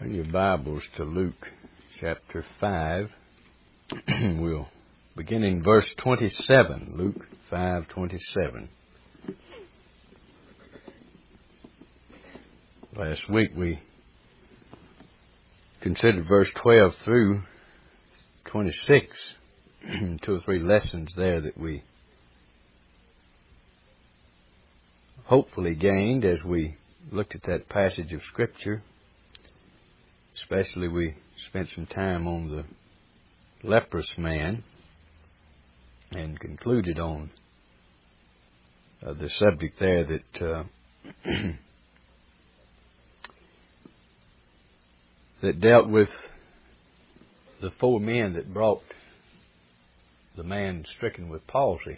Turn your Bibles to Luke chapter 5. We'll begin in verse 27, Luke 5:27. Last week we considered verse 12 through 26, 2 or 3 lessons there that we hopefully gained as we looked at that passage of Scripture. Especially we spent some time on the leprous man and concluded on the subject there that that dealt with the 4 men that brought the man stricken with palsy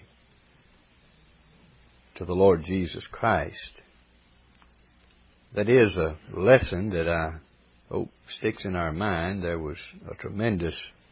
to the Lord Jesus Christ. That is a lesson that I hope sticks in our mind. There was a tremendous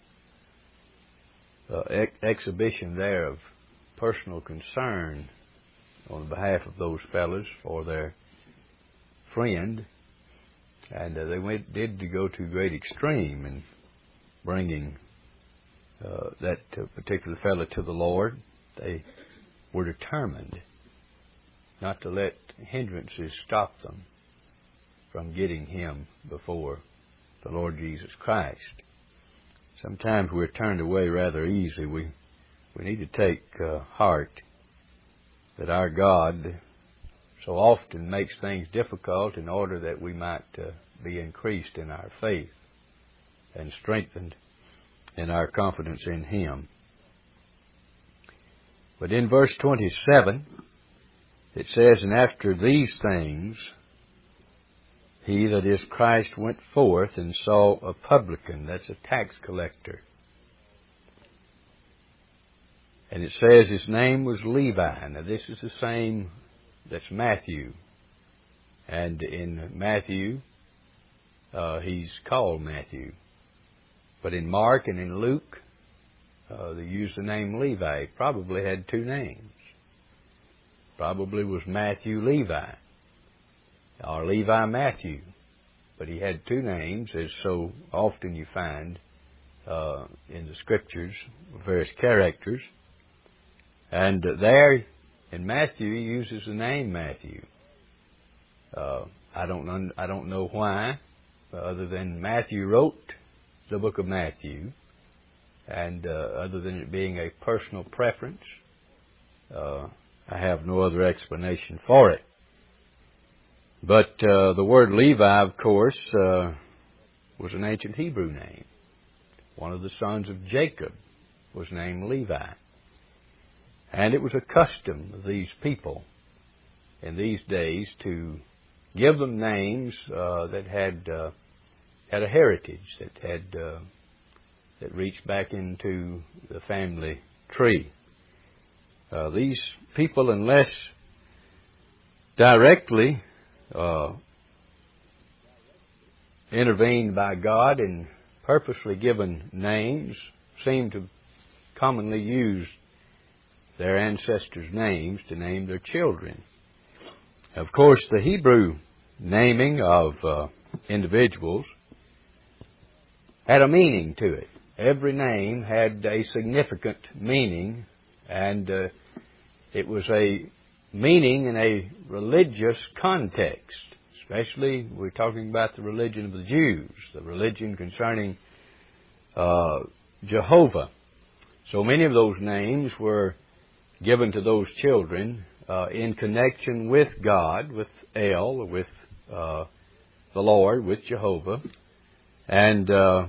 exhibition there of personal concern on behalf of those fellows for their friend, and they did go to a great extreme in bringing that particular fellow to the Lord. They were determined not to let hindrances stop them from getting him before the Lord Jesus Christ. Sometimes we're turned away rather easily. We need to take heart that our God so often makes things difficult in order that we might be increased in our faith and strengthened in our confidence in Him. But in verse 27, it says, "And after these things, He," that is Christ, "went forth and saw a publican," that's a tax collector. And it says his name was Levi. Now this is the same that's Matthew. And in Matthew, he's called Matthew. But in Mark and in Luke, they use the name Levi. He probably had 2 names. Probably was Matthew Levi, or Levi Matthew. But he had 2 names, as so often you find in the Scriptures, various characters. And there in Matthew, he uses the name Matthew. I don't know why, other than Matthew wrote the book of Matthew, and other than it being a personal preference, I have no other explanation for it. But the word Levi, of course, was an ancient Hebrew name. One of the sons of Jacob was named Levi. And it was a custom of these people in these days to give them names that had a heritage, that reached back into the family tree. These people, unless directly intervened by God and purposely given names, seem to commonly use their ancestors' names to name their children. Of course, the Hebrew naming of individuals had a meaning to it. Every name had a significant meaning, and it was a meaning in a religious context. Especially, we're talking about the religion of the Jews, the religion concerning Jehovah. So many of those names were given to those children in connection with God, with El, with the Lord, with Jehovah. And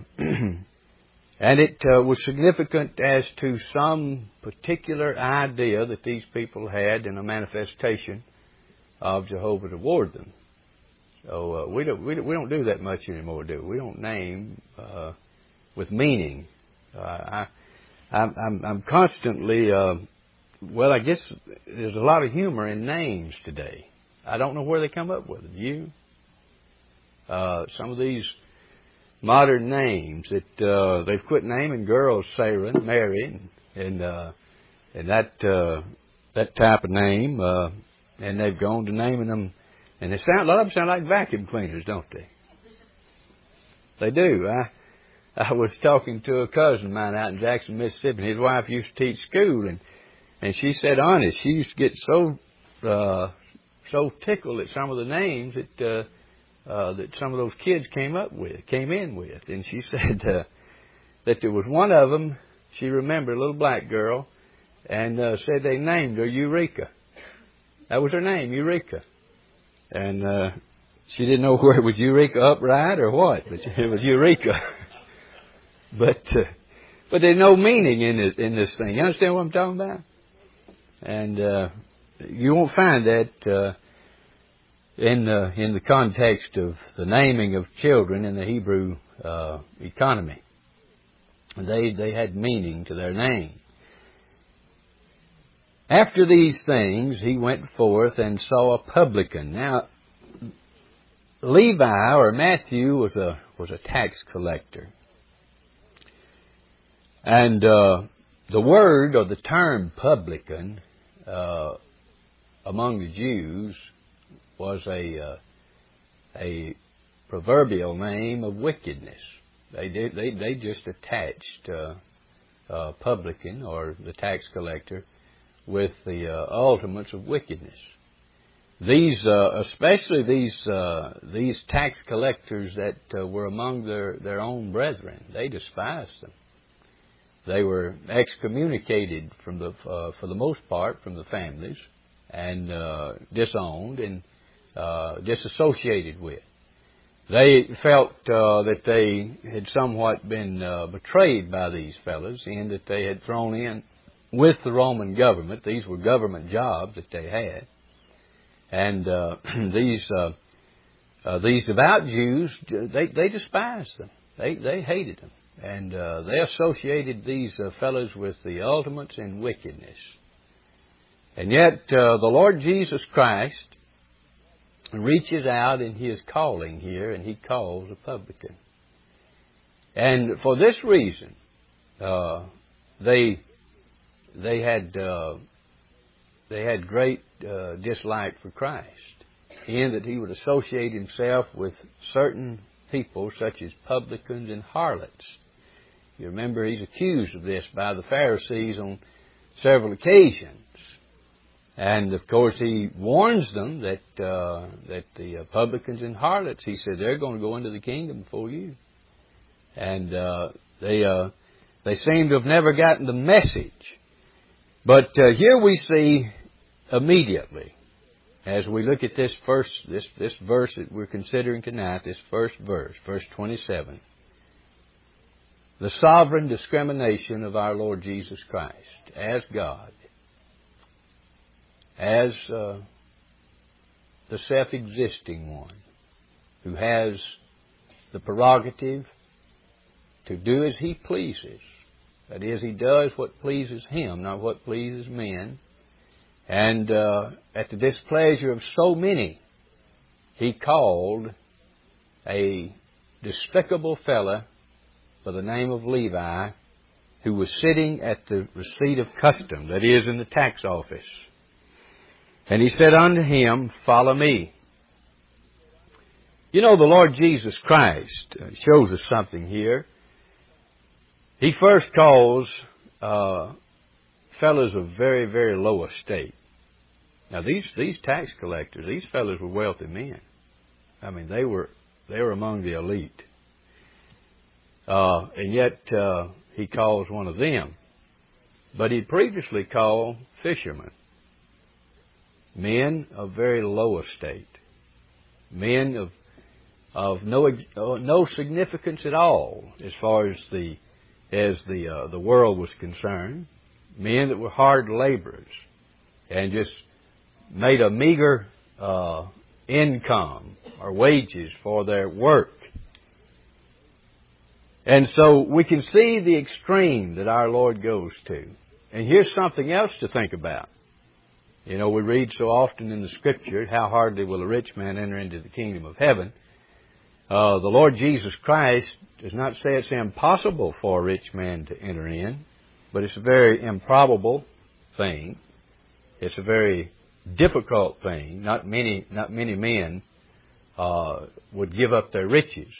it was significant as to some particular idea that these people had in a manifestation of Jehovah toward them. So we don't do that much anymore, do we? We don't name with meaning. I'm constantly I guess there's a lot of humor in names today. I don't know where they come up with them. You? Some of these modern names that they've quit naming girls Sarah and Mary and that type of name, and they've gone to naming them, and a lot of them sound like vacuum cleaners, don't they? They do. I was talking to a cousin of mine out in Jackson, Mississippi, and his wife used to teach school, and she said, honest, she used to get so tickled at some of the names that some of those kids came in with. And she said that there was one of them, she remembered, a little black girl, and said they named her Eureka. That was her name, Eureka. And she didn't know where it was Eureka upright or what, but it was Eureka. But there's no meaning in this thing. You understand what I'm talking about? And you won't find that in the context of the naming of children in the Hebrew economy. They had meaning to their name. After these things, he went forth and saw a publican. Now, Levi or Matthew was a tax collector. And the word or the term publican among the Jews was a proverbial name of wickedness. They just attached publican or the tax collector with the ultimates of wickedness. Especially these tax collectors that were among their own brethren, they despised them. They were excommunicated for the most part from the families, and disowned and disassociated with. They felt that they had somewhat been betrayed by these fellows, in that they had thrown in with the Roman government. These were government jobs that they had, and these devout Jews, they despised them. They hated them. And they associated these fellows with the ultimates in wickedness. And yet the Lord Jesus Christ reaches out in His calling here, and He calls a publican. And for this reason, they had great dislike for Christ, in that He would associate Himself with certain people such as publicans and harlots. You remember He's accused of this by the Pharisees on several occasions. And of course He warns them that the publicans and harlots, He said, they're going to go into the kingdom before you. And they seem to have never gotten the message. But here we see immediately, as we look at this verse that we're considering tonight, this first verse, verse 27, the sovereign discrimination of our Lord Jesus Christ as God, as the self-existing one, who has the prerogative to do as He pleases. That is, He does what pleases Him, not what pleases men. And at the displeasure of so many, He called a despicable fellow by the name of Levi, who was sitting at the receipt of custom, that is, in the tax office. And He said unto him, follow me. You know, the Lord Jesus Christ shows us something here. He first calls fellows of very, very low estate. Now, these tax collectors, these fellows were wealthy men. I mean, they were among the elite. And yet, He calls one of them. But He previously called fishermen, men of very low estate, men of no significance at all as far as the world was concerned, men that were hard laborers and just made a meager income or wages for their work. And so we can see the extreme that our Lord goes to. And here's something else to think about. You know, we read so often in the Scripture, how hardly will a rich man enter into the kingdom of heaven. The Lord Jesus Christ does not say it's impossible for a rich man to enter in, but it's a very improbable thing. It's a very difficult thing. Not many men would give up their riches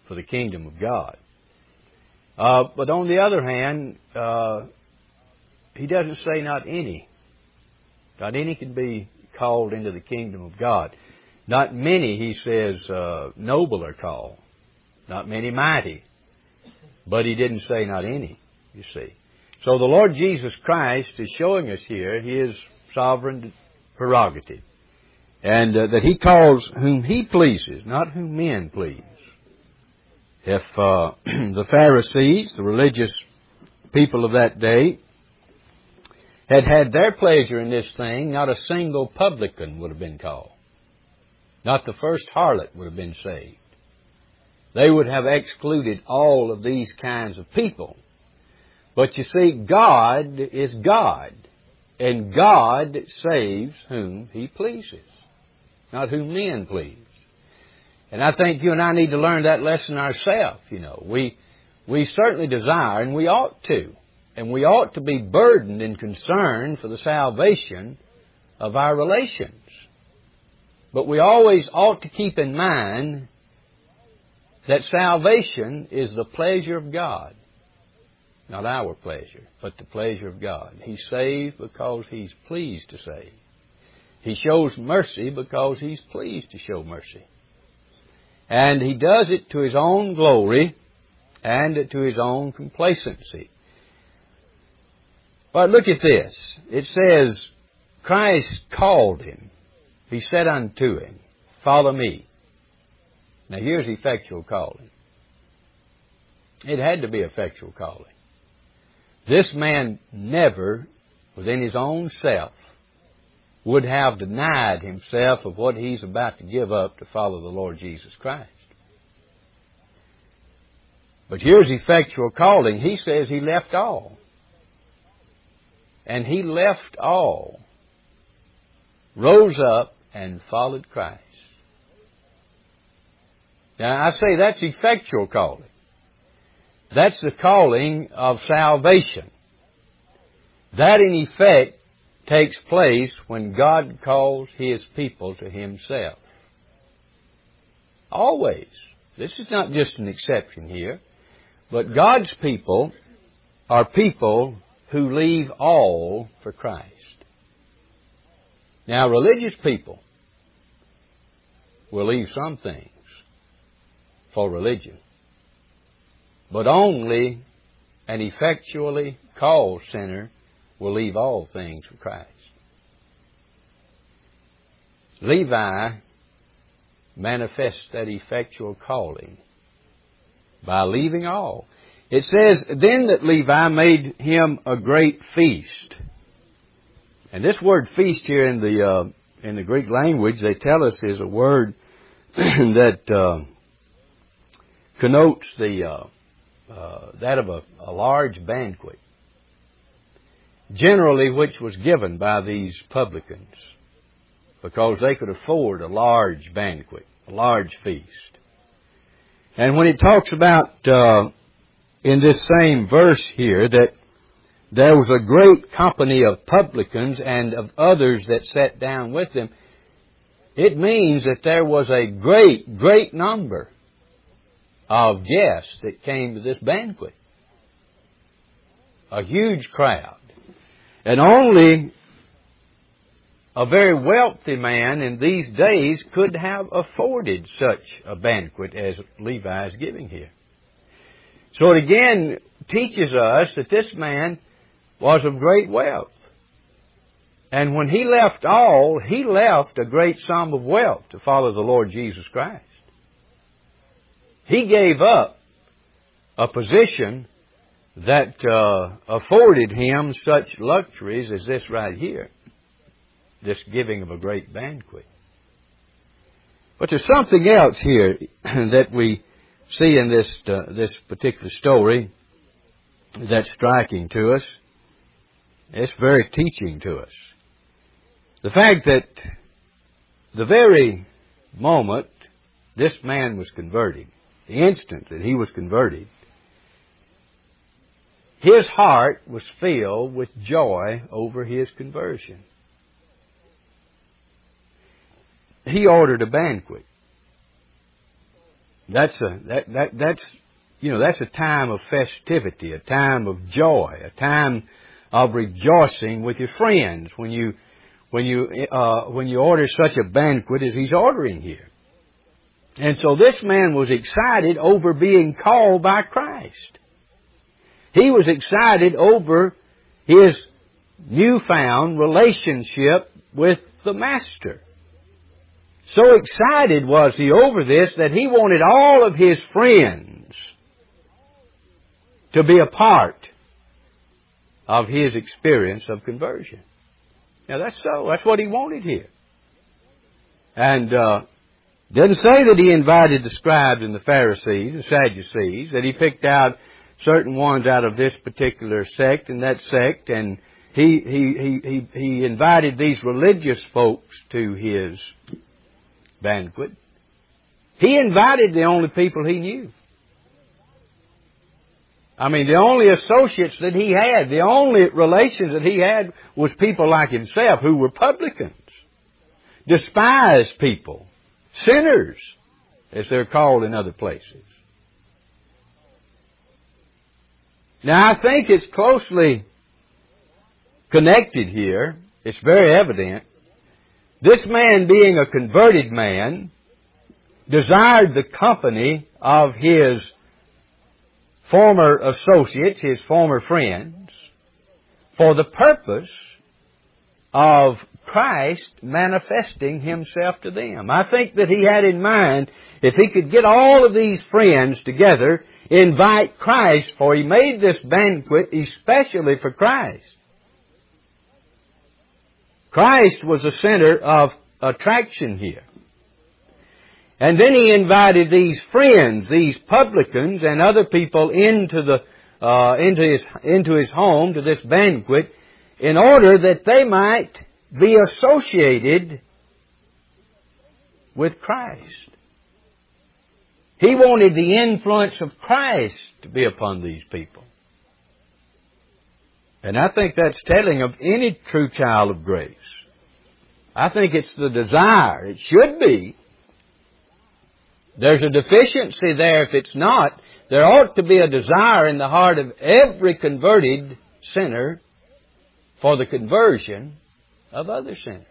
for the kingdom of God. But on the other hand, he doesn't say not any. Not any can be called into the kingdom of God. Not many, he says, noble are called. Not many mighty. But he didn't say not any, you see. So the Lord Jesus Christ is showing us here His sovereign prerogative. And that He calls whom He pleases, not whom men please. If the Pharisees, the religious people of that day, had had their pleasure in this thing, not a single publican would have been called. Not the first harlot would have been saved. They would have excluded all of these kinds of people. But you see, God is God. And God saves whom He pleases, not whom men please. And I think you and I need to learn that lesson ourselves, you know. We certainly desire, and we ought to. And we ought to be burdened and concerned for the salvation of our relations. But we always ought to keep in mind that salvation is the pleasure of God. Not our pleasure, but the pleasure of God. He saves because He's pleased to save. He shows mercy because He's pleased to show mercy. And He does it to His own glory and to His own complacency. But look at this. It says, Christ called him. He said unto him, follow me. Now here's effectual calling. It had to be effectual calling. This man never, within his own self, would have denied himself of what he's about to give up to follow the Lord Jesus Christ. But here's effectual calling. He says he left all. And he left all, rose up, and followed Christ. Now, I say that's effectual calling. That's the calling of salvation. That, in effect, takes place when God calls His people to Himself. Always. This is not just an exception here. But God's people are people who leave all for Christ. Now, religious people will leave some things for religion, but only an effectually called sinner will leave all things for Christ. Levi manifests that effectual calling by leaving all. It says, then that Levi made him a great feast. And this word feast here in the Greek language, they tell us, is a word that connotes that of a large banquet, generally which was given by these publicans, because they could afford a large banquet, a large feast. And when it talks about in this same verse here that there was a great company of publicans and of others that sat down with them, it means that there was a great, great number of guests that came to this banquet. A huge crowd. And only a very wealthy man in these days could have afforded such a banquet as Levi is giving here. So it again teaches us that this man was of great wealth. And when he left all, he left a great sum of wealth to follow the Lord Jesus Christ. He gave up a position that afforded him such luxuries as this right here, this giving of a great banquet. But there's something else here that we see in this particular story that's striking to us. It's very teaching to us. The fact that the very moment this man was converted, the instant that he was converted, his heart was filled with joy over his conversion. He ordered a banquet. That's a time of festivity, a time of joy, a time of rejoicing with your friends when you order such a banquet as he's ordering here. And so this man was excited over being called by Christ. He was excited over his newfound relationship with the Master. So excited was he over this that he wanted all of his friends to be a part of his experience of conversion. Now that's so. That's what he wanted here. And doesn't say that he invited the scribes and the Pharisees, the Sadducees, that he picked out certain ones out of this particular sect and that sect, and he invited these religious folks to his banquet. He invited the only people he knew. I mean, the only associates that he had, the only relations that he had was people like himself who were publicans, despised people, sinners, as they're called in other places. Now, I think it's closely connected here. It's very evident. This man, being a converted man, desired the company of his former associates, his former friends, for the purpose of Christ manifesting himself to them. I think that he had in mind, if he could get all of these friends together, invite Christ, for he made this banquet especially for Christ. Christ was the center of attraction here. And then he invited these friends, these publicans and other people into his home, to this banquet, in order that they might be associated with Christ. He wanted the influence of Christ to be upon these people. And I think that's telling of any true child of grace. I think it's the desire. It should be. There's a deficiency there if it's not. There ought to be a desire in the heart of every converted sinner for the conversion of other sinners.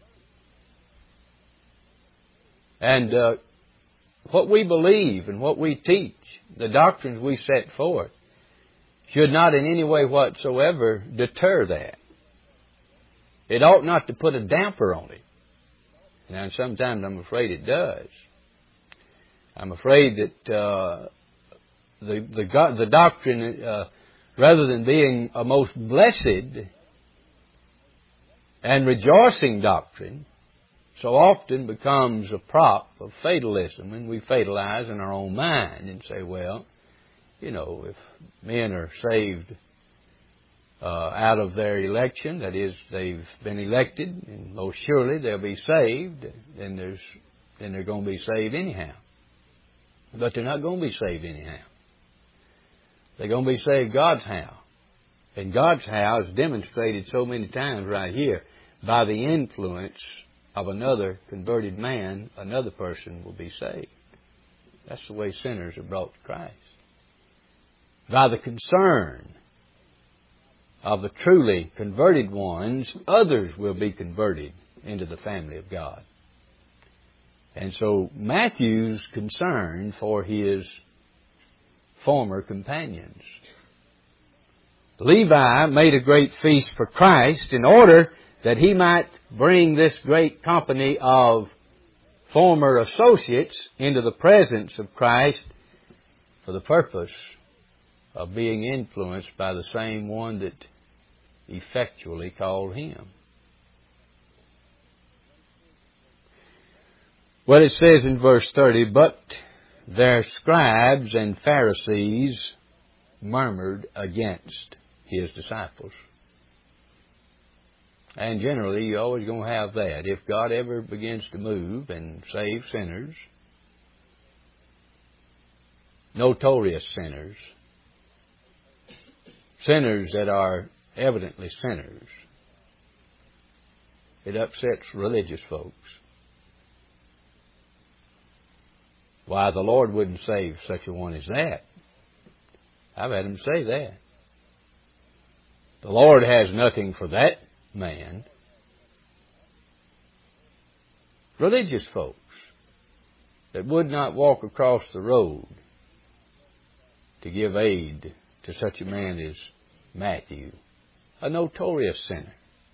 And what we believe and what we teach, the doctrines we set forth, should not in any way whatsoever deter that. It ought not to put a damper on it. Now, sometimes I'm afraid it does. I'm afraid that the doctrine, rather than being a most blessed and rejoicing doctrine, so often becomes a prop of fatalism, and we fatalize in our own mind and say, well, you know, if men are saved out of their election, that is, they've been elected, and most surely they'll be saved, then they're going to be saved anyhow. But they're not going to be saved anyhow. They're going to be saved God's how. And God's how is demonstrated so many times right here. By the influence of another converted man, another person will be saved. That's the way sinners are brought to Christ. By the concern of the truly converted ones, others will be converted into the family of God. And so Matthew's concern for his former companions. Levi made a great feast for Christ in order that he might bring this great company of former associates into the presence of Christ for the purpose of being influenced by the same one that effectually called him. Well, it says in verse 30, but their scribes and Pharisees murmured against his disciples. And generally, you're always going to have that. If God ever begins to move and save sinners, notorious sinners, sinners that are evidently sinners, it upsets religious folks. Why, the Lord wouldn't save such a one as that. I've had him say that. The Lord has nothing for that man. Religious folks that would not walk across the road to give aid to such a man as Matthew, a notorious sinner.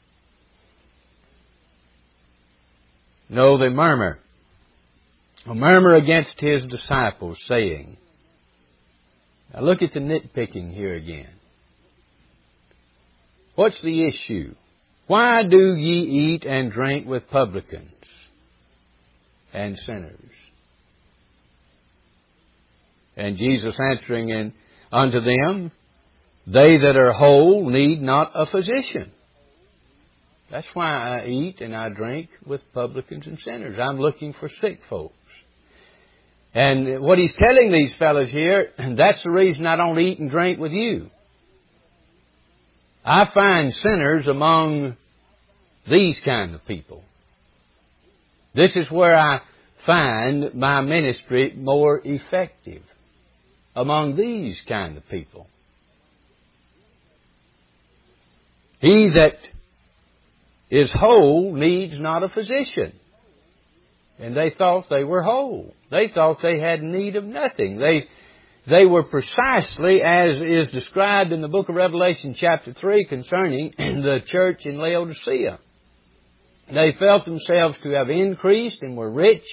No, they murmur. A murmur against his disciples, saying, now look at the nitpicking here again. What's the issue? Why do ye eat and drink with publicans and sinners? And Jesus answering unto them, they that are whole need not a physician. That's why I eat and I drink with publicans and sinners. I'm looking for sick folks. And what he's telling these fellows here, that's the reason I don't eat and drink with you. I find sinners among these kind of people. This is where I find my ministry more effective, among these kind of people. He that is whole needs not a physician. And they thought they were whole. They thought they had need of nothing. They were precisely as is described in the book of Revelation chapter 3 concerning the church in Laodicea. They felt themselves to have increased and were rich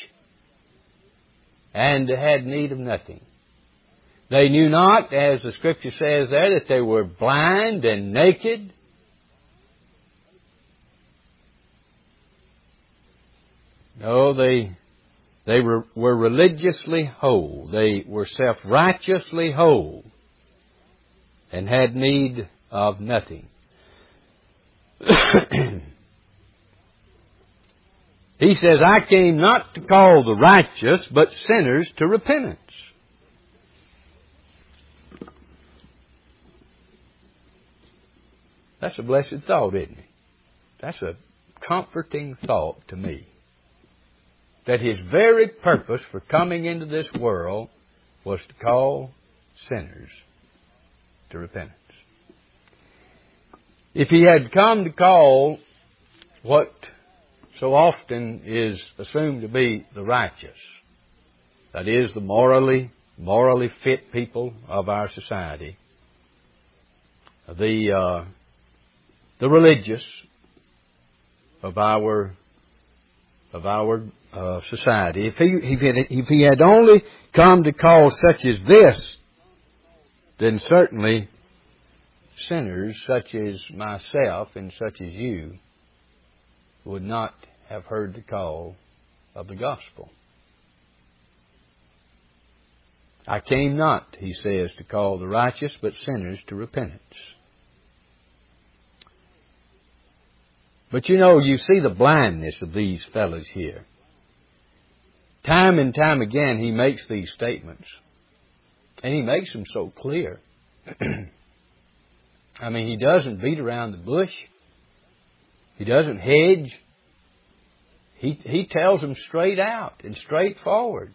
and had need of nothing. They knew not, as the Scripture says there, that they were blind and naked. No, they were religiously whole. They were self-righteously whole and had need of nothing. He says, I came not to call the righteous, but sinners to repentance. That's a blessed thought, isn't it? That's a comforting thought to me. That his very purpose for coming into this world was to call sinners to repentance. If he had come to call what so often is assumed to be the righteous, that is, the morally fit people of our society, the religious of our society, if he had only come to call such as this, then certainly sinners such as myself and such as you would not have heard the call of the gospel. I came not, he says, to call the righteous, but sinners to repentance. But you see the blindness of these fellows here. Time and time again he makes these statements. And he makes them so clear. I mean, he doesn't beat around the bush. He doesn't hedge. He tells them straight out and straightforward.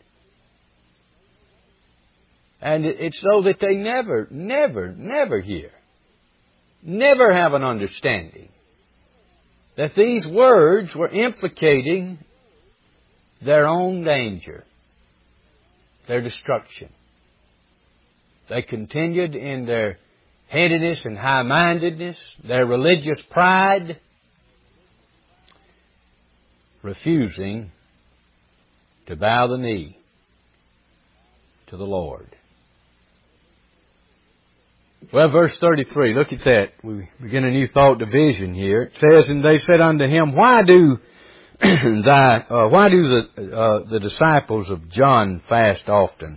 And it's so that they never hear. Never have an understanding that these words were implicating their own danger, their destruction. They continued in their headiness and high-mindedness, their religious pride, refusing to bow the knee to the Lord. Well, verse 33, look at that. We begin a new thought division here. It says, and they said unto him, why do the disciples of John fast often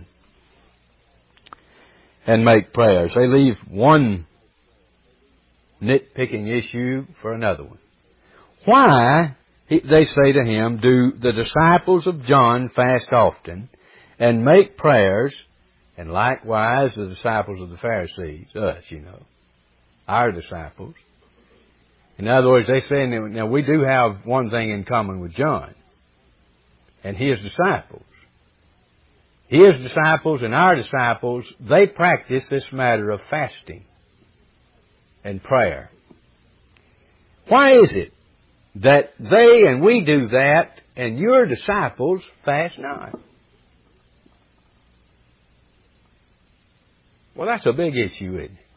and make prayers? They leave one nitpicking issue for another one. Why, they say to him, do the disciples of John fast often and make prayers, and likewise the disciples of the Pharisees, us, our disciples? In other words, they say, now we do have one thing in common with John and his disciples. His disciples and our disciples, they practice this matter of fasting and prayer. Why is it that they and we do that and your disciples fast not? Well, that's a big issue, isn't it?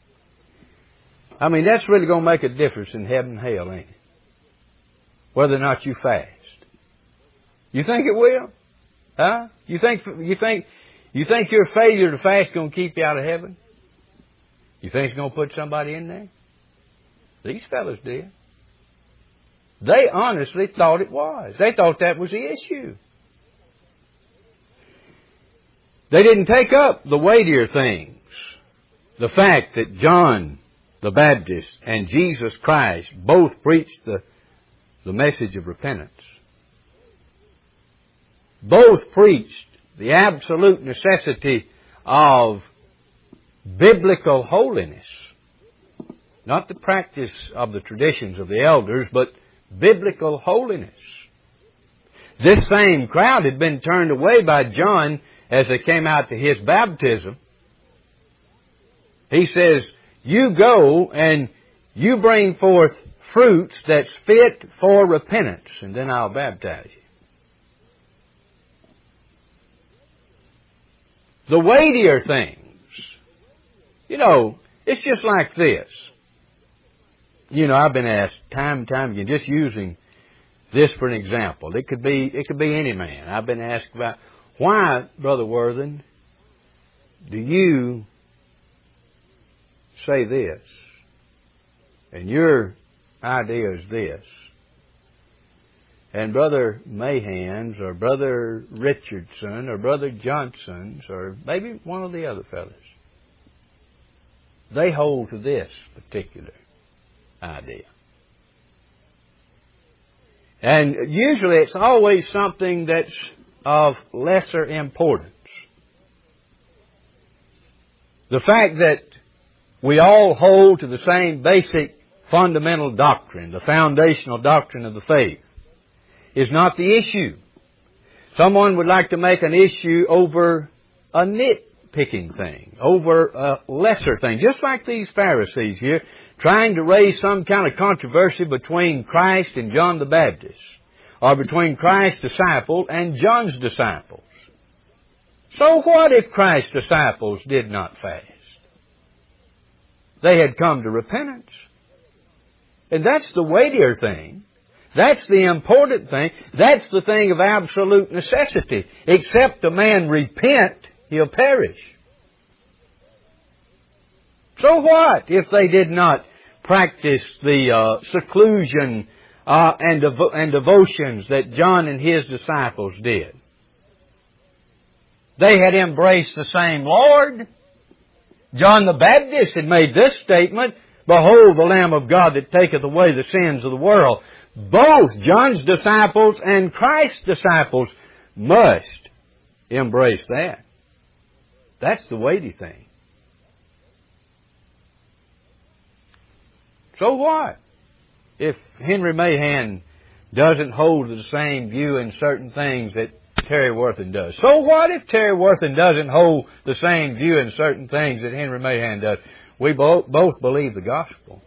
I mean, that's really going to make a difference in heaven and hell, ain't it? Whether or not you fast. You think it will? Huh? You think your failure to fast is going to keep you out of heaven? You think it's going to put somebody in there? These fellas did. They honestly thought it was. They thought that was the issue. They didn't take up the weightier things. The fact that John the Baptist and Jesus Christ both preached the message of repentance. Both preached the absolute necessity of biblical holiness. Not the practice of the traditions of the elders, but biblical holiness. This same crowd had been turned away by John as they came out to his baptism. He says, you go and you bring forth fruits that's fit for repentance, and then I'll baptize you. The weightier things, it's just like this. I've been asked time and time again, just using this for an example. It could be any man. I've been asked about, why, Brother Worthen, do you say this? And your idea is this. And Brother Mahan's or Brother Richardson or Brother Johnson's or maybe one of the other fellas, they hold to this particular idea. And usually it's always something that's of lesser importance. The fact that we all hold to the same basic fundamental doctrine, the foundational doctrine of the faith, is not the issue. Someone would like to make an issue over a nitpicking thing, over a lesser thing, just like these Pharisees here, trying to raise some kind of controversy between Christ and John the Baptist, or between Christ's disciple and John's disciples. So what if Christ's disciples did not fast? They had come to repentance. And that's the weightier thing. That's the important thing. That's the thing of absolute necessity. Except a man repent, he'll perish. So what if they did not practice the seclusion and devotions that John and his disciples did? They had embraced the same Lord. John the Baptist had made this statement, behold the Lamb of God that taketh away the sins of the world. Both John's disciples and Christ's disciples must embrace that. That's the weighty thing. So what if Henry Mahan doesn't hold the same view in certain things that Terry Worthen does? So what if Terry Worthen doesn't hold the same view in certain things that Henry Mahan does? We both believe the gospel.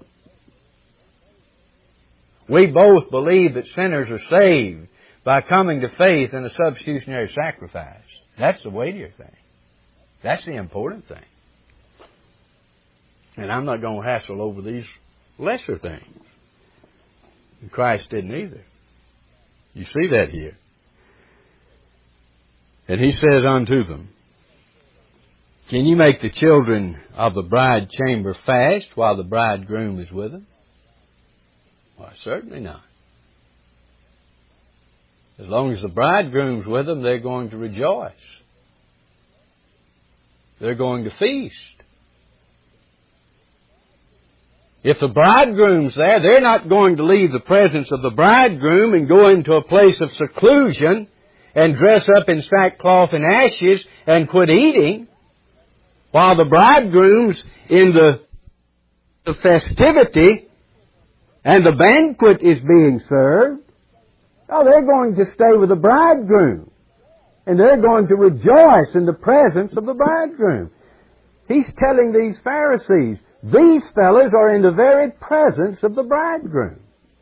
We both believe that sinners are saved by coming to faith in a substitutionary sacrifice. That's the weightier thing. That's the important thing. And I'm not going to hassle over these lesser things. And Christ didn't either. You see that here. And he says unto them, can you make the children of the bride chamber fast while the bridegroom is with them? Why, certainly not. As long as the bridegroom's with them, they're going to rejoice. They're going to feast. If the bridegroom's there, they're not going to leave the presence of the bridegroom and go into a place of seclusion and dress up in sackcloth and ashes and quit eating while the bridegroom's in the festivity and the banquet is being served. Oh, they're going to stay with the bridegroom And they're going to rejoice in the presence of the bridegroom. He's telling these Pharisees, these fellas are in the very presence of the bridegroom.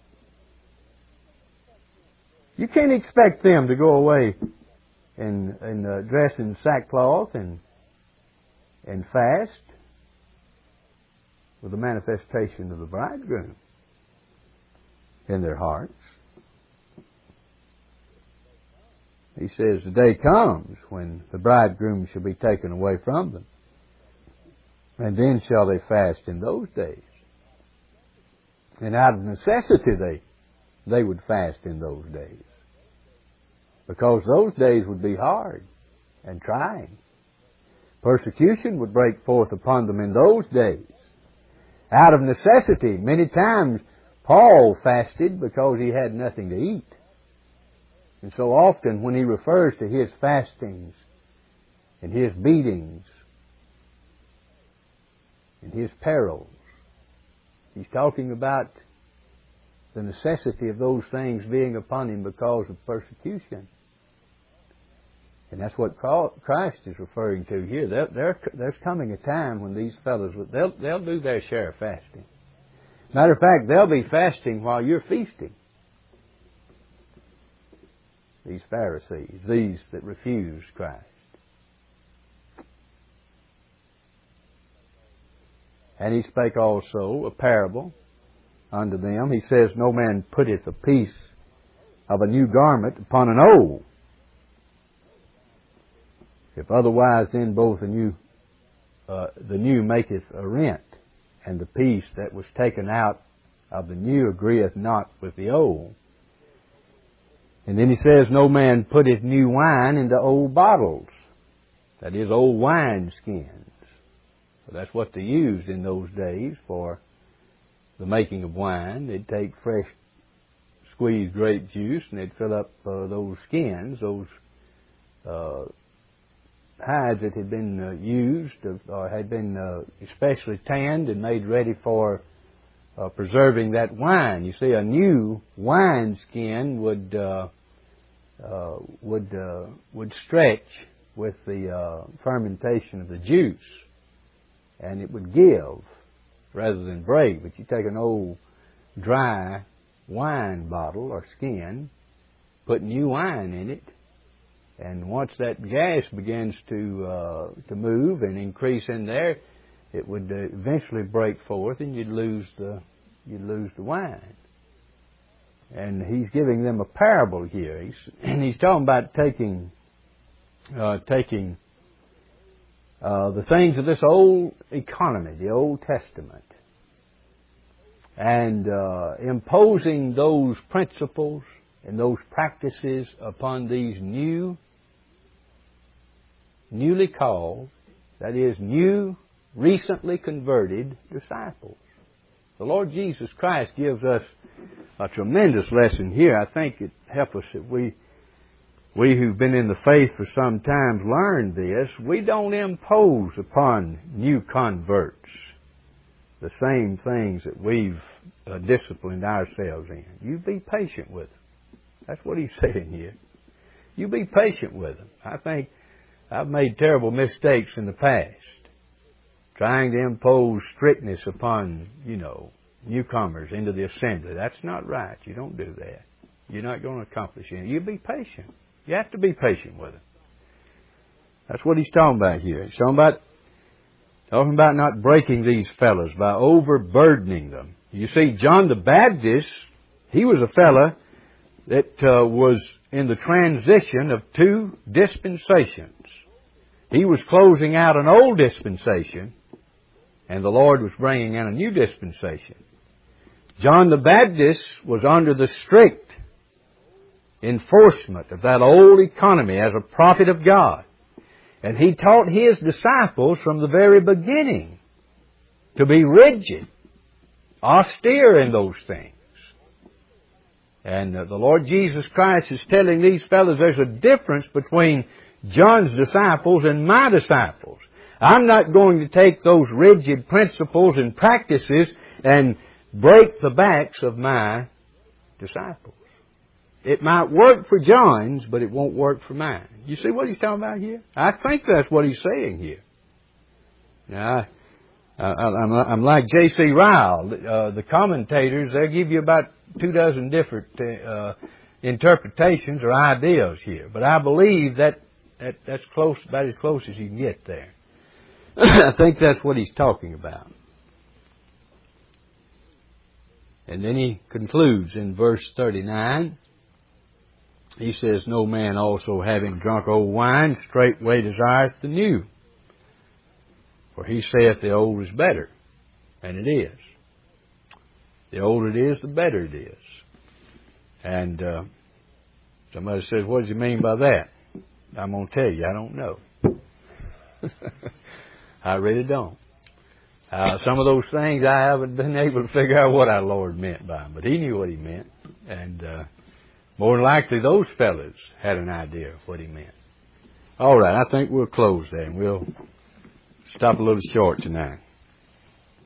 You can't expect them to go away and dress in sackcloth and fast with the manifestation of the bridegroom in their hearts. He says, the day comes when the bridegroom shall be taken away from them, and then shall they fast in those days. And out of necessity they would fast in those days, because those days would be hard and trying. Persecution would break forth upon them in those days. Out of necessity, many times Paul fasted because he had nothing to eat. And so often when he refers to his fastings and his beatings and his perils, he's talking about the necessity of those things being upon him because of persecution. And that's what Christ is referring to here. There's coming a time when these fellows, they'll do their share of fasting. Matter of fact, they'll be fasting while you're feasting. These Pharisees, these that refuse Christ. And he spake also a parable unto them. He says, no man putteth a piece of a new garment upon an old. If otherwise, then both the new maketh a rent, and the piece that was taken out of the new agreeth not with the old. And then he says, no man putteth new wine into old bottles. That is, old wine skins. So that's what they used in those days for the making of wine. They'd take fresh squeezed grape juice and they'd fill up those skins, those hides that had been used or had been especially tanned and made ready for preserving that wine. You see, a new wine skin would stretch with the fermentation of the juice, and it would give rather than break. But you take an old dry wine bottle or skin, put new wine in it, and once that gas begins to move and increase in there, it would eventually break forth, and you'd lose the wine. And he's giving them a parable here. He's talking about taking the things of this old economy, the Old Testament, and imposing those principles and those practices upon these newly called, that is, new, recently converted disciples. The Lord Jesus Christ gives us a tremendous lesson here. I think it helps us if we who've been in the faith for some time learn this. We don't impose upon new converts the same things that we've disciplined ourselves in. You be patient with them. That's what he's saying here. You be patient with them. I think I've made terrible mistakes in the past, trying to impose strictness upon, newcomers into the assembly. That's not right. You don't do that. You're not going to accomplish anything. You be patient. You have to be patient with them. That's what he's talking about here. He's talking about not breaking these fellows by overburdening them. You see, John the Baptist, he was a fella that was in the transition of two dispensations. He was closing out an old dispensation, and the Lord was bringing in a new dispensation. John the Baptist was under the strict enforcement of that old economy as a prophet of God. And he taught his disciples from the very beginning to be rigid, austere in those things. And the Lord Jesus Christ is telling these fellows there's a difference between John's disciples and my disciples. I'm not going to take those rigid principles and practices and break the backs of my disciples. It might work for John's, but it won't work for mine. You see what he's talking about here? I think that's what he's saying here. Now, I'm like J.C. Ryle. The commentators, they'll give you about 24 different interpretations or ideas here. But I believe that's close, about as close as you can get there. I think that's what he's talking about. And then he concludes in verse 39. He says, no man also having drunk old wine straightway desireth the new. For he saith the old is better. And it is. The older it is, the better it is. And somebody says, what does he mean by that? I'm going to tell you, I don't know. I really don't. Some of those things I haven't been able to figure out what our Lord meant by them. But He knew what He meant. And more than likely those fellas had an idea of what He meant. All right, I think we'll close there and we'll stop a little short tonight.